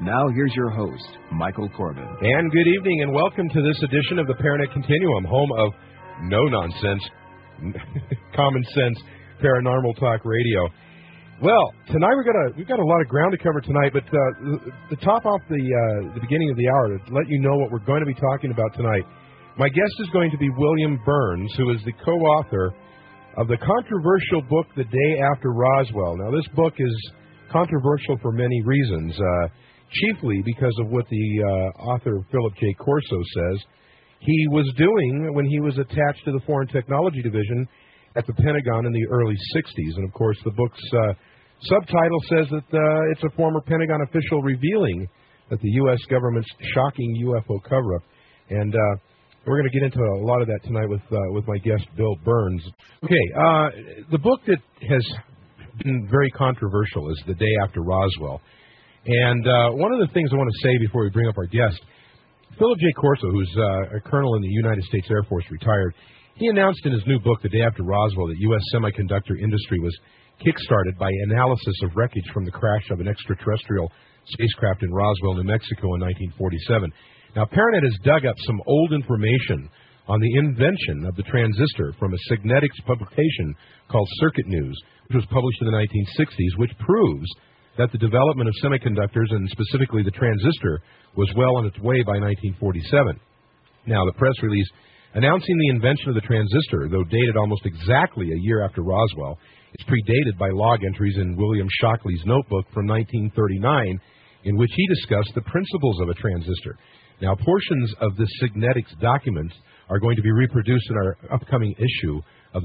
Now here's your host, Michael Corbin. And good evening and welcome to this edition of the Paranet Continuum, home of no-nonsense, common sense, paranormal talk radio. Well, tonight we've got a lot of ground to cover tonight, but to top off the beginning of the hour, to let you know what we're going to be talking about tonight, my guest is going to be William Burns, who is the co-author of the controversial book, The Day After Roswell. Now, this book is controversial for many reasons, chiefly because of what the author, Philip J. Corso, says he was doing when he was attached to the Foreign Technology Division at the Pentagon in the early 60s. And, of course, the book's subtitle says that it's a former Pentagon official revealing that the U.S. government's shocking UFO cover-up. And we're going to get into a lot of that tonight with my guest, Bill Burns. Okay, the book that has been very controversial is The Day After Roswell. And one of the things I want to say before we bring up our guest, Philip J. Corso, who's a colonel in the United States Air Force, retired, he announced in his new book, The Day After Roswell, that U.S. semiconductor industry was kick-started by analysis of wreckage from the crash of an extraterrestrial spacecraft in Roswell, New Mexico in 1947. Now, Paranet has dug up some old information on the invention of the transistor from a Signetics publication called Circuit News, which was published in the 1960s, which proves that the development of semiconductors, and specifically the transistor, was well on its way by 1947. Now, the press release announcing the invention of the transistor, though dated almost exactly a year after Roswell, is predated by log entries in William Shockley's notebook from 1939, in which he discussed the principles of a transistor. Now, portions of the Signetics documents are going to be reproduced in our upcoming issue of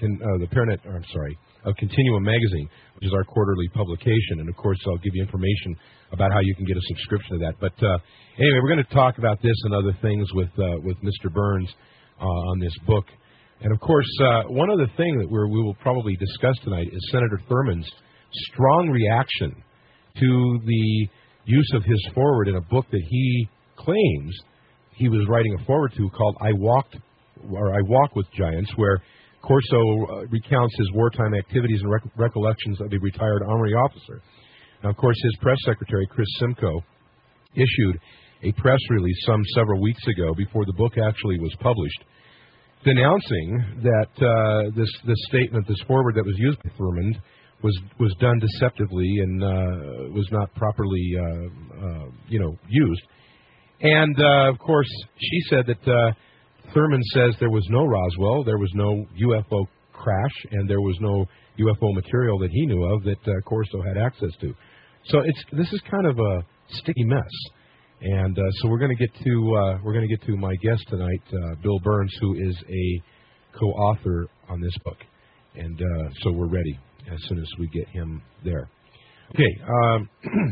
of Continuum Magazine, which is our quarterly publication. And, of course, I'll give you information about how you can get a subscription to that. But anyway, we're going to talk about this and other things with Mr. Burns on this book. And, of course, one other thing that we will probably discuss tonight is Senator Thurman's strong reaction to the use of his foreword in a book that he claims he was writing a foreword to called I Walk with Giants, where Corso recounts his wartime activities and recollections of a retired Army officer. Now, of course, his press secretary, Chris Simcoe, issued a press release several weeks ago before the book actually was published, denouncing that this statement, this foreword that was used by Thurman, was done deceptively and was not properly used. And, of course, she said that Thurman says there was no Roswell, there was no UFO crash, and there was no UFO material that he knew of that Corso had access to. So this is kind of a sticky mess. And so we're going to get to my guest tonight, Bill Burns, who is a co-author on this book. And so we're ready as soon as we get him there. Okay.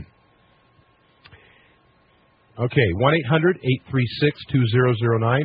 Okay, 1-800-836-2009,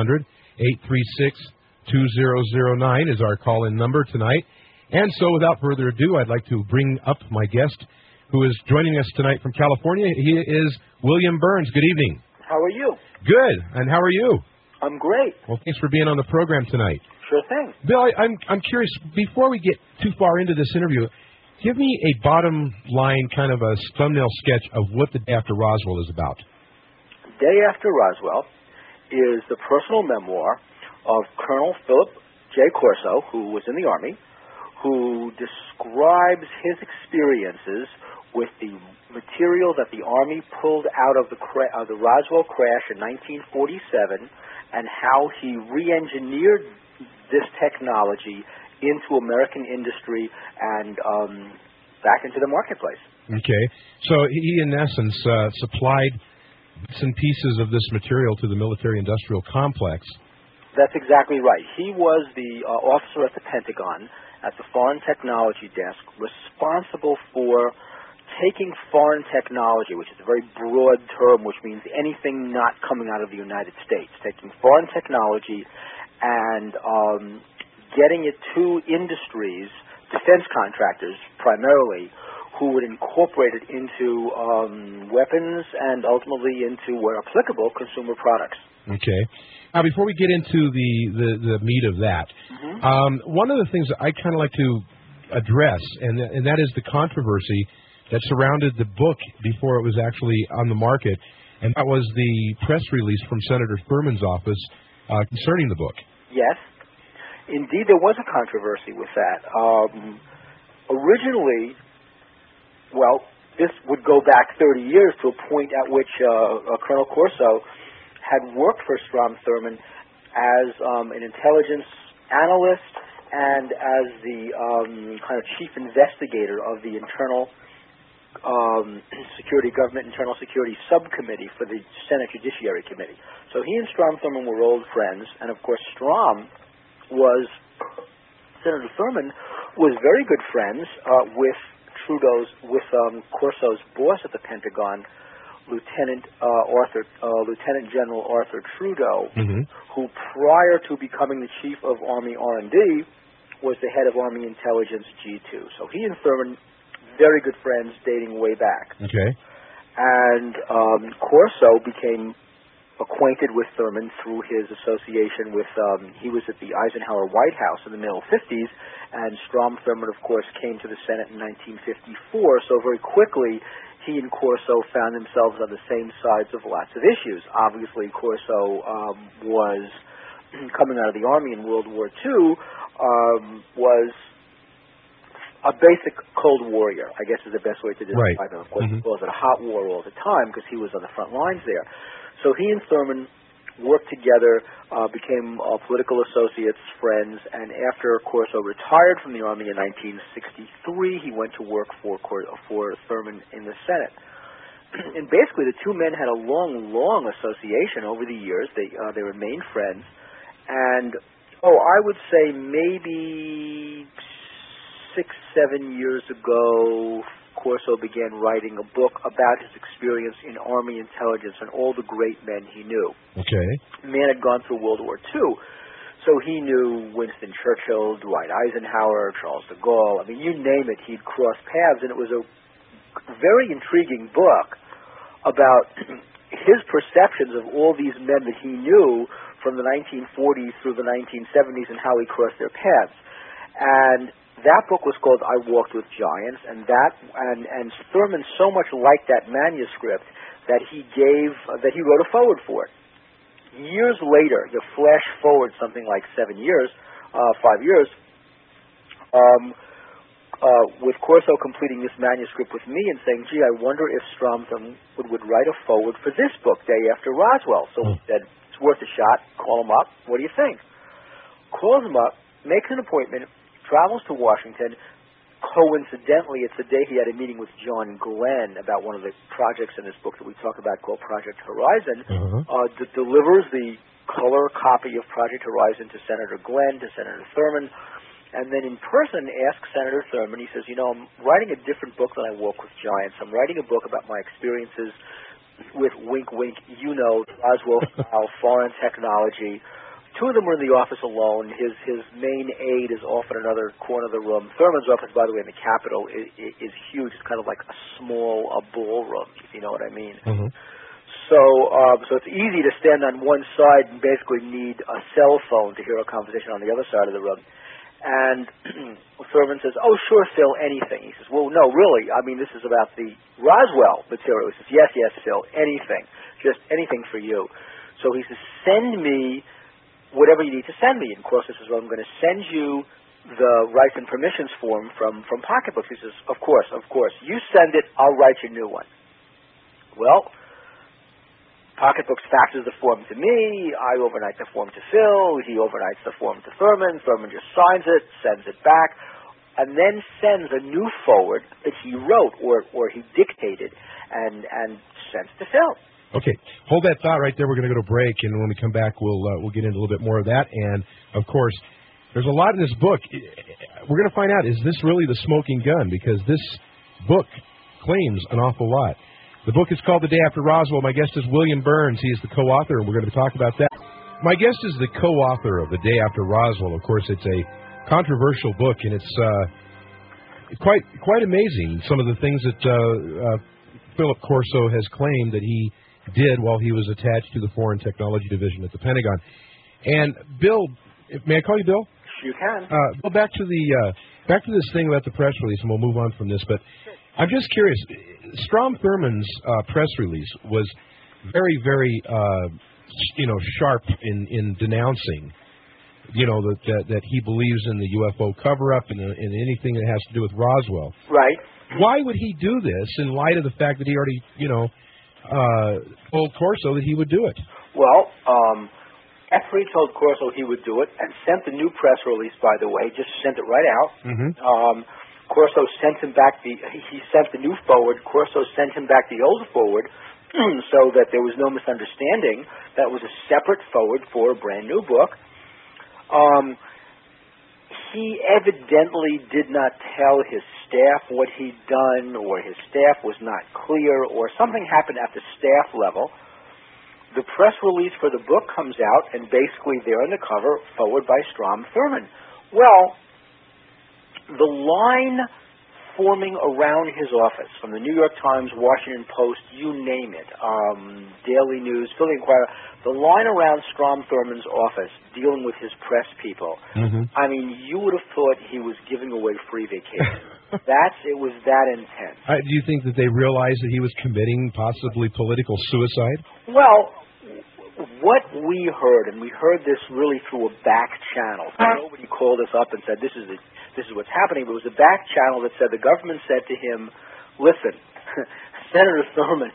1-800-836-2009 is our call-in number tonight. And so without further ado, I'd like to bring up my guest who is joining us tonight from California. He is William Burns. Good evening. How are you? Good. And how are you? I'm great. Well, thanks for being on the program tonight. Sure thing. Bill, I'm curious, before we get too far into this interview, give me a bottom line kind of a thumbnail sketch of what The Day After Roswell is about. Day After Roswell is the personal memoir of Colonel Philip J. Corso, who was in the Army, who describes his experiences with the material that the Army pulled out of the Roswell crash in 1947 and how he re-engineered this technology into American industry and back into the marketplace. Okay. So he, in essence, supplied bits and pieces of this material to the military-industrial complex. That's exactly right. He was the officer at the Pentagon, at the Foreign Technology Desk, responsible for taking foreign technology, which is a very broad term, which means anything not coming out of the United States, taking foreign technology and getting it to industries, defense contractors primarily, who would incorporate it into weapons and ultimately into, where applicable, consumer products. Okay. Now, before we get into the meat of that, one of the things that I kind of like to address, and that is the controversy that surrounded the book before it was actually on the market, and that was the press release from Senator Thurman's office concerning the book. Yes. Indeed, there was a controversy with that. Originally, well, this would go back 30 years to a point at which Colonel Corso had worked for Strom Thurmond as an intelligence analyst and as the kind of chief investigator of the Internal Government Internal Security Subcommittee for the Senate Judiciary Committee. So he and Strom Thurmond were old friends, and of course Senator Thurmond was very good friends with Corso's boss at the Pentagon, Lieutenant General Arthur Trudeau, who prior to becoming the chief of Army R&D was the head of Army Intelligence G2. So he and Thurmond, very good friends dating way back. Okay. And Corso became acquainted with Thurmond through his association with, he was at the Eisenhower White House in the middle 50s, and Strom Thurmond, of course, came to the Senate in 1954. So very quickly, he and Corso found themselves on the same sides of lots of issues. Obviously, Corso was coming out of the Army in World War II, was a basic Cold Warrior, I guess is the best way to describe him. Of course, he was at a hot war all the time because he was on the front lines there. So he and Thurmond worked together, became political associates, friends, and after Corso retired from the Army in 1963, he went to work for Thurmond in the Senate. And basically, the two men had a long association over the years. They remained friends, and I would say maybe 6-7 years ago, Corso began writing a book about his experience in Army intelligence and all the great men he knew. Okay. The man had gone through World War II, so he knew Winston Churchill, Dwight Eisenhower, Charles de Gaulle. I mean, you name it, he'd crossed paths, and it was a very intriguing book about his perceptions of all these men that he knew from the 1940s through the 1970s and how he crossed their paths. And that book was called I Walked with Giants, and Thurmond so much liked that manuscript that he wrote a foreword for it. Years later, you flash forward something like 5 years, with Corso completing this manuscript with me and saying, gee, I wonder if Strom Thurmond would write a foreword for this book, Day After Roswell. So we said, it's worth a shot, call him up, what do you think? Calls him up, makes an appointment, travels to Washington. Coincidentally, it's the day he had a meeting with John Glenn about one of the projects in this book that we talk about called Project Horizon, delivers the color copy of Project Horizon to Senator Glenn, to Senator Thurmond, and then in person asks Senator Thurmond, he says, I'm writing a different book than I Walk with Giants. I'm writing a book about my experiences with wink, wink, Roswell style foreign technology. Two of them were in the office alone. His main aide is off in another corner of the room. Thurman's office, by the way, in the Capitol is huge. It's kind of like a small ballroom, if you know what I mean. So it's easy to stand on one side and basically need a cell phone to hear a conversation on the other side of the room. And Thurmond says, oh, sure, Phil, anything. He says, well, no, really, I mean, this is about the Roswell material. He says, yes, Phil, anything, just anything for you. So he says, send me whatever you need to send me. And Corso says, well, I'm going to send you the rights and permissions form from Pocketbooks. He says, of course. You send it, I'll write you a new one. Well, Pocketbooks faxes the form to me. I overnight the form to Phil. He overnights the form to Thurmond. Thurmond just signs it, sends it back, and then sends a new forward that he wrote or he dictated and sends to Phil. Okay, hold that thought right there. We're going to go to break, and when we come back, we'll get into a little bit more of that. And of course, there's a lot in this book. We're going to find out, is this really the smoking gun? Because this book claims an awful lot. The book is called The Day After Roswell. My guest is William Burns. He is the co-author, and we're going to talk about that. My guest is the co-author of The Day After Roswell. Of course, it's a controversial book, and it's quite amazing, some of the things that Philip Corso has claimed that he did while he was attached to the Foreign Technology Division at the Pentagon. And Bill, may I call you Bill? You can. Bill, back to this thing about the press release, and we'll move on from this. But I'm just curious. Strom Thurmond's press release was very, very, sharp in denouncing, that he believes in the UFO cover-up and anything that has to do with Roswell. Right. Why would he do this in light of the fact that he already, told Corso that he would do it? Well, after he told Corso he would do it and sent the new press release, by the way, just sent it right out. Mm-hmm. Corso sent him back he sent the new forward. Corso sent him back the old forward so that there was no misunderstanding. That was a separate forward for a brand new book. He evidently did not tell his staff what he'd done, or his staff was not clear, or something happened at the staff level. The press release for the book comes out, and basically there on the cover, forward by Strom Thurmond. Well, the line forming around his office, from the New York Times, Washington Post, you name it, Daily News, Philly Inquirer, the line around Strom Thurmond's office dealing with his press people, I mean, you would have thought he was giving away free vacation. It was that intense. Do you think that they realized that he was committing possibly political suicide? Well, what we heard, and we heard this really through a back channel. Nobody called us up and said, this is what's happening. But it was a back channel that said the government said to him, listen, Senator Thurmond,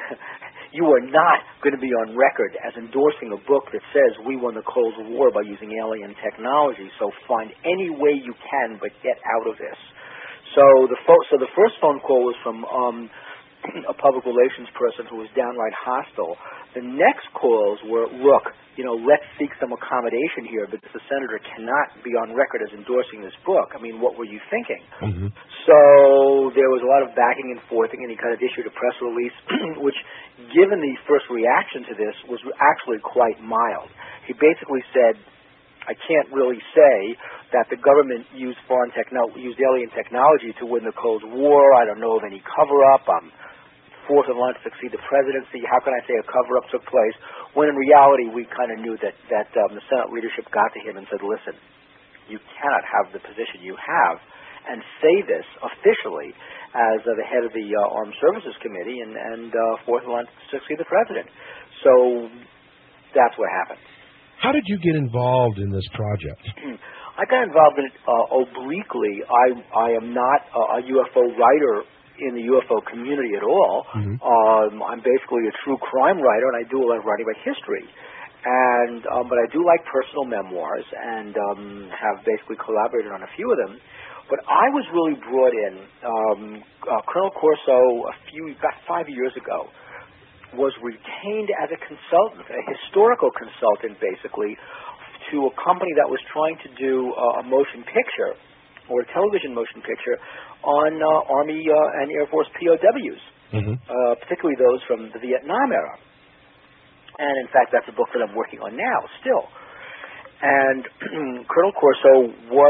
you are not going to be on record as endorsing a book that says we won the Cold War by using alien technology, so find any way you can but get out of this. So the first phone call was from a public relations person who was downright hostile. The next calls were, look, let's seek some accommodation here, but the senator cannot be on record as endorsing this book. I mean, what were you thinking? Mm-hmm. So there was a lot of backing and forthing, and he kind of issued a press release, which, given the first reaction to this, was actually quite mild. He basically said, I can't really say that the government used alien technology to win the Cold War. I don't know of any cover-up. I'm fourth in line to succeed the presidency. How can I say a cover-up took place? When in reality, we kind of knew that the Senate leadership got to him and said, listen, you cannot have the position you have and say this officially as the head of the Armed Services Committee and fourth in line to succeed the president. So that's what happened. How did you get involved in this project? I got involved in it obliquely. I am not a UFO writer in the UFO community at all. Mm-hmm. I'm basically a true crime writer, and I do a lot of writing about history. But I do like personal memoirs, and have basically collaborated on a few of them. But I was really brought in. Colonel Corso, about 5 years ago, was retained as a consultant, a historical consultant, basically, to a company that was trying to do a motion picture, or a television motion picture, on Army and Air Force POWs, particularly those from the Vietnam era. And, in fact, that's a book that I'm working on now, still. And Colonel Corso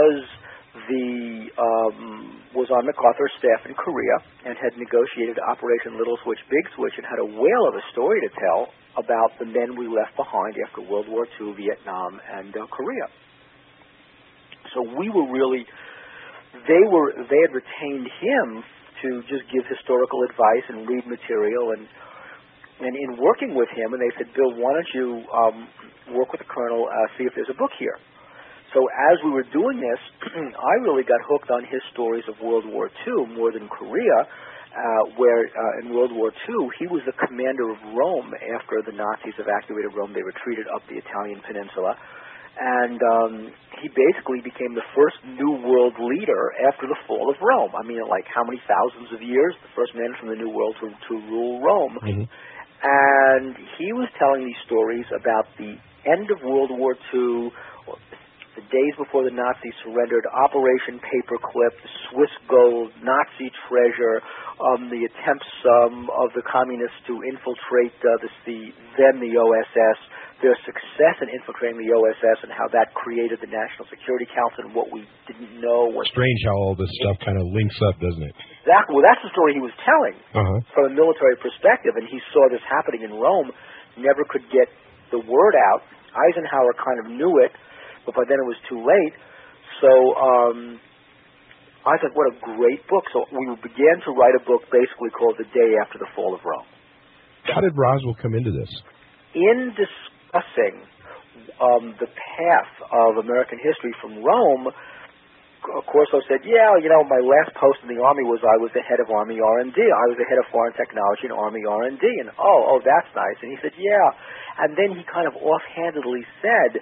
was on MacArthur's staff in Korea and had negotiated Operation Little Switch, Big Switch, and had a whale of a story to tell about the men we left behind after World War II, Vietnam, and Korea. So we were really... They had retained him to just give historical advice and read material, and in working with him, and they said, Bill, why don't you work with the colonel, see if there's a book here. So as we were doing this, I really got hooked on his stories of World War II more than Korea, where in World War II he was the commander of Rome after the Nazis evacuated Rome. They retreated up the Italian peninsula. And he basically became the first New World leader after the fall of Rome. I mean, like how many thousands of years? The first man from the New World to rule Rome. Mm-hmm. And he was telling these stories about the end of World War II, the days before the Nazis surrendered, Operation Paperclip, the Swiss gold, Nazi treasure, the attempts of the communists to infiltrate the OSS, their success in infiltrating the OSS, and how that created the National Security Council and what we didn't know. Strange how all this stuff kind of links up, doesn't it? Exactly. Well, that's the story he was telling from a military perspective, and he saw this happening in Rome, never could get the word out. Eisenhower kind of knew it, but by then it was too late. So I thought, what a great book. So we began to write a book basically called The Day After the Fall of Rome. How did Roswell come into this? In discussing the path of American history from Rome, Corso said, my last post in the Army was I was the head of Army R&D. I was the head of foreign technology in Army R&D. And, that's nice. And he said, yeah. And then he kind of offhandedly said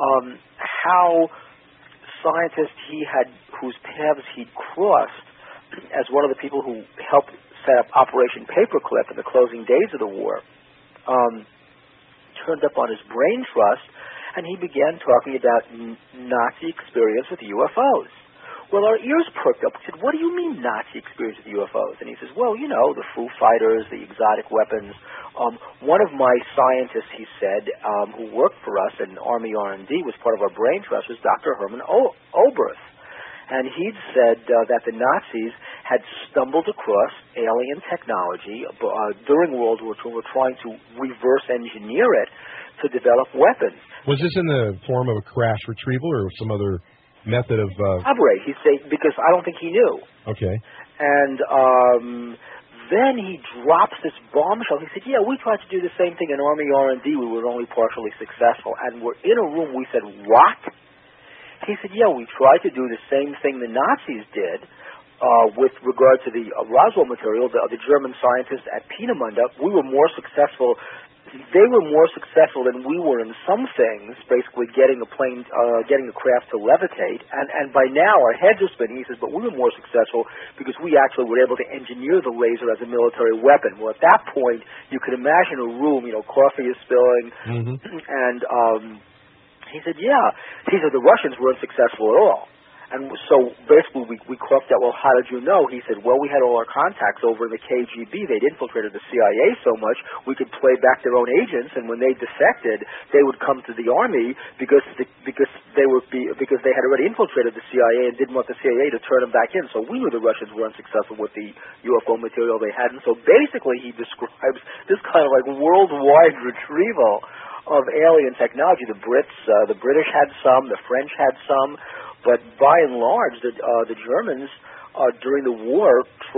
how scientists whose paths he'd crossed as one of the people who helped set up Operation Paperclip in the closing days of the war, turned up on his brain trust, and he began talking about Nazi experience with UFOs. Well, our ears perked up. We said, what do you mean Nazi experience with UFOs? And he says, well, the Foo Fighters, the exotic weapons. One of my scientists, he said, who worked for us in Army R&D, was part of our brain trust, was Dr. Herman Oberth. And he'd said that the Nazis had stumbled across alien technology during World War II and were trying to reverse engineer it to develop weapons. Was this in the form of a crash retrieval or some other method of... Elaborate, he'd say, because I don't think he knew. Okay. And then he drops this bombshell. He said, we tried to do the same thing in Army R&D. We were only partially successful. And we're in a room. We said, what? He said, we tried to do the same thing the Nazis did with regard to the Roswell material, the German scientists at Peenemünde. We were more successful. They were more successful than we were in some things, basically getting the craft to levitate. And by now our heads are spinning. He says, but we were more successful because we actually were able to engineer the laser as a military weapon. Well, at that point, you could imagine a room, coffee is spilling, and he said, He said, the Russians weren't successful at all. And so basically we cropped out, well, how did you know? He said, well, we had all our contacts over in the KGB. They'd infiltrated the CIA so much we could play back their own agents, and when they defected, they would come to the Army because they had already infiltrated the CIA and didn't want the CIA to turn them back in. So we knew the Russians were unsuccessful with the UFO material they had. And so basically he describes this kind of like worldwide retrieval of alien technology. The British had some, the French had some, but by and large, the Germans during the war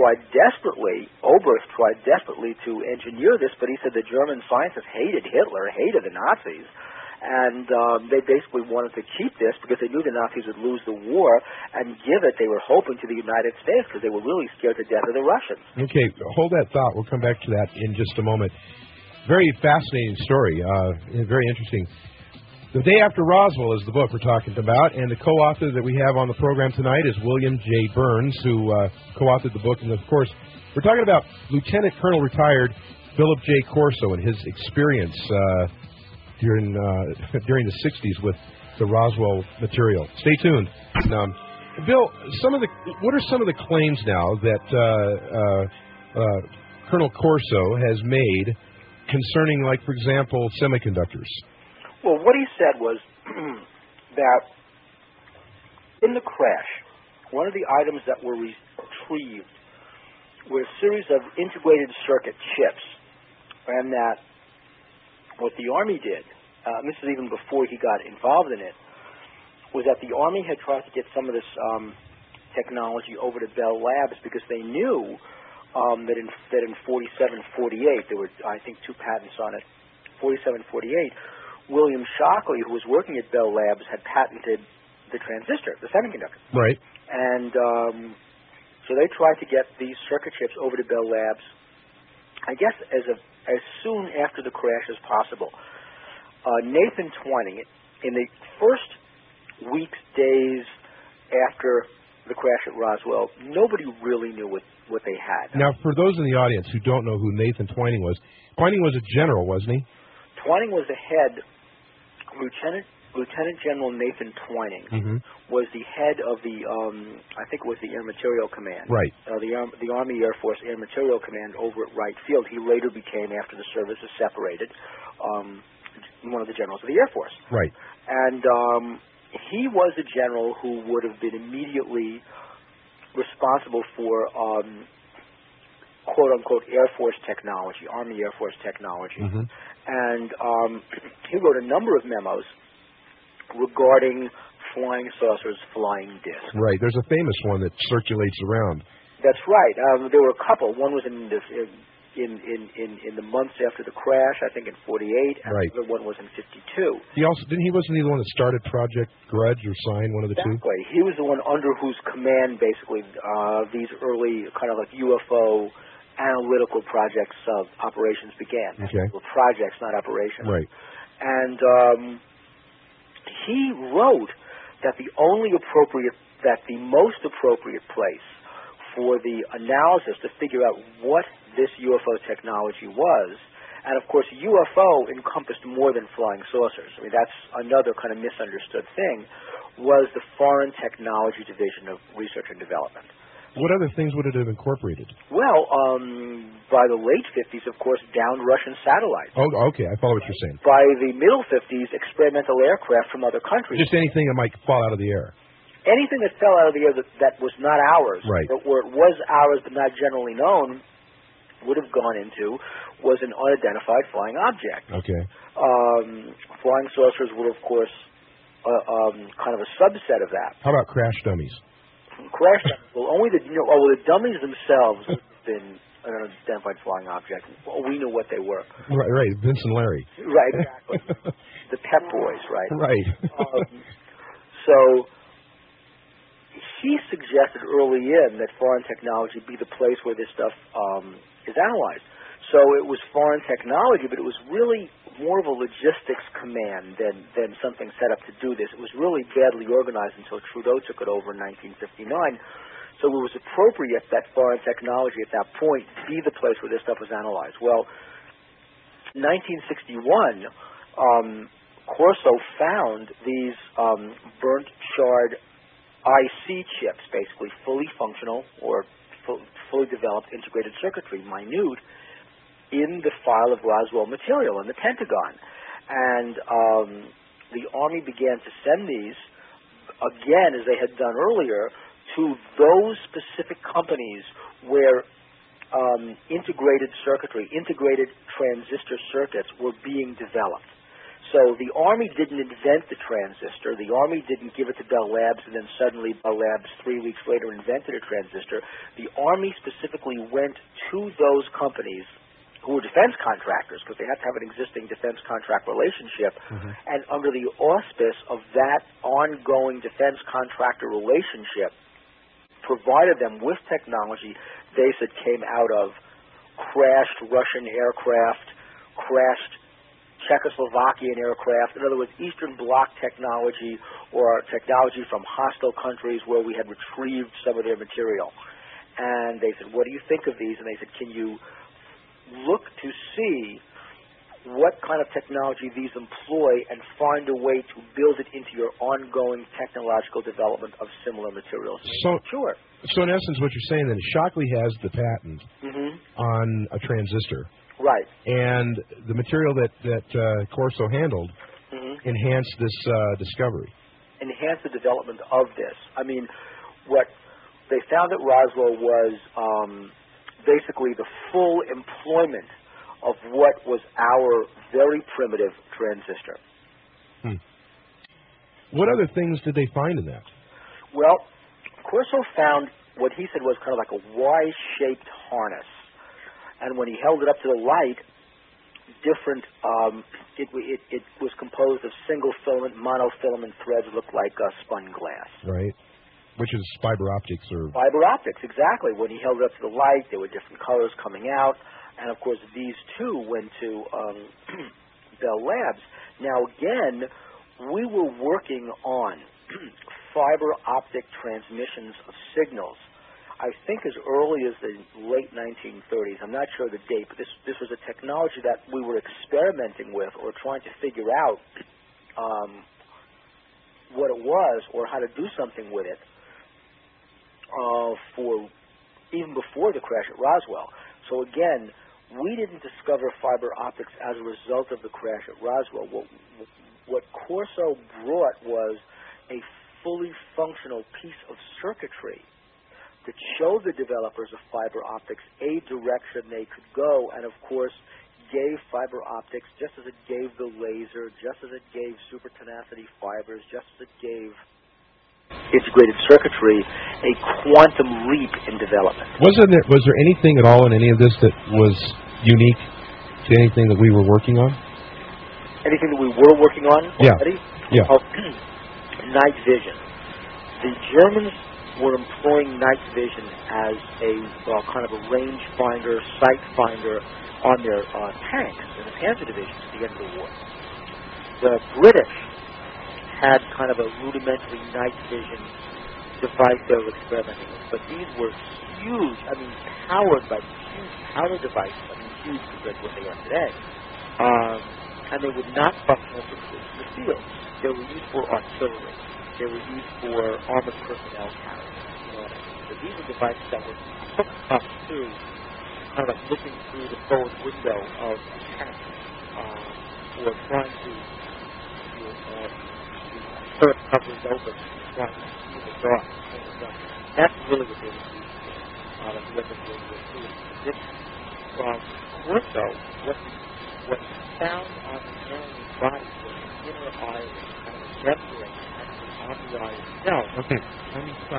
Oberth tried desperately to engineer this, but he said the German scientists hated Hitler, hated the Nazis, and they basically wanted to keep this because they knew the Nazis would lose the war and give it, they were hoping, to the United States because they were really scared to death of the Russians. Okay, hold that thought. We'll come back to that in just a moment. Very fascinating story, very interesting. The Day After Roswell is the book we're talking about, and the co-author that we have on the program tonight is William J. Burns, who co-authored the book. And, of course, we're talking about Lieutenant Colonel retired Philip J. Corso and his experience during the 60s with the Roswell material. Stay tuned. Bill, what are some of the claims now that Colonel Corso has made concerning, like, for example, semiconductors? Well, what he said was that in the crash, one of the items that were retrieved were a series of integrated circuit chips, and that what the Army did, and this is even before he got involved in it, was that the Army had tried to get some of this technology over to Bell Labs because they knew that in 47-48, there were, I think, 2 patents on it. 47-48, William Shockley, who was working at Bell Labs, had patented the transistor, the semiconductor. Right. And so they tried to get these circuit chips over to Bell Labs, I guess, as soon after the crash as possible. Nathan Twining, in the first weeks, days after the crash at Roswell, nobody really knew what they had. Now, for those in the audience who don't know who Nathan Twining was a general, wasn't he? Twining was the head. Lieutenant General Nathan Twining was the head of the, I think it was the Air Material Command. Right. The Army Air Force Air Material Command over at Wright Field. He later became, after the services separated, one of the generals of the Air Force. Right. And he was a general who would have been immediately responsible for quote-unquote Air Force technology, Army Air Force technology. And he wrote a number of memos regarding flying saucers, flying discs. Right. There's a famous one that circulates around. That's right. There were a couple. One was in the months after the crash, I think in '48, and right. the other one was in '52. He wasn't he the one that started Project Grudge or Sign, one of the two? Exactly. He was the one under whose command, basically, these early kind of like UFO analytical projects operations began. Okay. Well, projects, not operations. Right. And he wrote that the most appropriate place for the analysis to figure out what this UFO technology was, and of course UFO encompassed more than flying saucers. I mean, that's another kind of misunderstood thing, was the Foreign Technology Division of Research and Development. What other things would it have incorporated? Well, by the late 50s, of course, downed Russian satellites. Oh, okay. I follow what you're saying. By the middle 50s, experimental aircraft from other countries. Just anything that might fall out of the air. Anything that fell out of the air that was not ours, right. or it was ours but not generally known, would have gone into was an unidentified flying object. Okay. Flying saucers were, of course, kind of a subset of that. How about crash dummies? Crash dummies. Well, only the dummies themselves have been an unidentified flying object. Well, we knew what they were. Right. Vince and Larry. Right. Exactly. The Pep Boys. Right. Right. So he suggested early in that foreign technology be the place where this stuff is analyzed. So it was foreign technology, but it was really more of a logistics command than something set up to do this. It was really badly organized until Trudeau took it over in 1959. So it was appropriate that foreign technology at that point be the place where this stuff was analyzed. Well, 1961, Corso found these burnt, charred IC chips, basically fully functional or fully developed integrated circuitry, minute, in the file of Roswell material in the Pentagon. And the Army began to send these, again, as they had done earlier, to those specific companies where integrated circuitry, integrated transistor circuits were being developed. So the Army didn't invent the transistor. The Army didn't give it to Bell Labs, and then suddenly Bell Labs 3 weeks later invented a transistor. The Army specifically went to those companies who were defense contractors, because they had to have an existing defense contract relationship, and under the auspice of that ongoing defense contractor relationship, provided them with technology they said came out of crashed Russian aircraft, crashed Czechoslovakian aircraft, in other words, Eastern Bloc technology or technology from hostile countries where we had retrieved some of their material. And they said, what do you think of these? And they said, can you look to see what kind of technology these employ and find a way to build it into your ongoing technological development of similar materials? So, sure. So in essence, what you're saying then, Shockley has the patent on a transistor. Right. And the material that Corso handled enhanced this discovery. Enhanced the development of this. I mean, what they found at Roswell was basically the full employment of what was our very primitive transistor. What other things did they find in that? Well, Corso found what he said was kind of like a Y-shaped harness. And when he held it up to the light, different, it was composed of single filament, monofilament threads that looked like spun glass. Right. Which is fiber optics or... Fiber optics, exactly. When he held it up to the light, there were different colors coming out. And, of course, these two went to Bell Labs. Now, again, we were working on fiber optic transmissions of signals, I think as early as the late 1930s. I'm not sure the date, but this was a technology that we were experimenting with or trying to figure out what it was or how to do something with it for even before the crash at Roswell. So again, we didn't discover fiber optics as a result of the crash at Roswell. What Corso brought was a fully functional piece of circuitry that showed the developers of fiber optics a direction they could go, and of course gave fiber optics, just as it gave the laser, just as it gave super tenacity fibers, just as it gave integrated circuitry, a quantum leap in development. Was there anything at all in any of this that was unique to anything that we were working on? Anything that we were working on already? Yeah. Oh, night vision. The Germans were employing night vision as a kind of a range finder, sight finder on their tanks in the Panzer divisions at the end of the war. The British had kind of a rudimentary night vision device they were experimenting with, but these were huge, powered by huge powder devices, huge compared to what they are today. And they would not function as in the field. They were used for artillery. They were used for armored personnel carriers. You know what I mean? So these are devices that were hooked up to kind of like looking through the forward window of a tank, or trying to turret covers open, trying to see the dark. That's really what they were used for. That's what they were doing. This Corso, what found on the alien body was the inner eye, kind of a membrane actually on the eye itself. Okay. Let me stop.